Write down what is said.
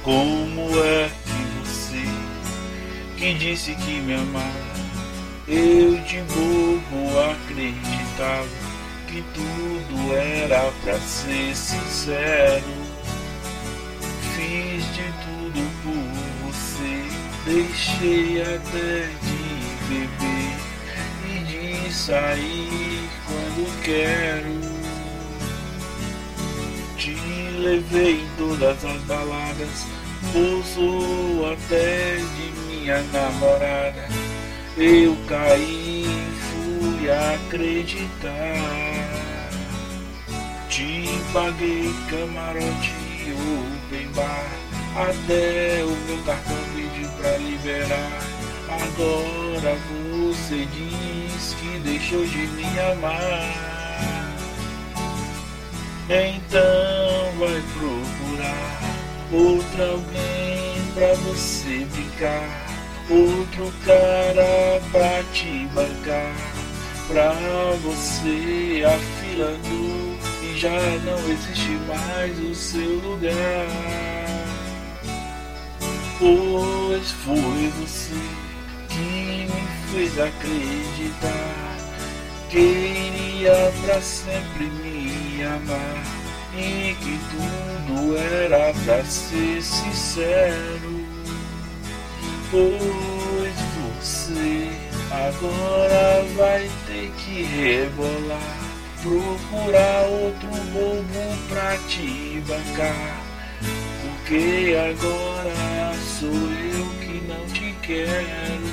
Como é que você, que disse que me amava, eu de bobo acreditava que tudo era pra ser sincero. Fiz de tudo por você, deixei até de beber e de sair quando quero. Te levei em todas as baladas, pousou até de minha namorada. Eu caí e fui acreditar. Te paguei camarote e open bar, até o meu cartão pediu pra liberar. Agora você diz que deixou de me amar. Então vai procurar outro alguém pra você brincar, outro cara pra te bancar, pra você a fila andou e já não existe mais o seu lugar. Pois foi você que me fez acreditar que iria pra sempre me amar e que tudo era pra ser sincero. Pois você agora vai ter que rebolar, procurar outro bobo pra te bancar, porque agora sou eu que não te quero.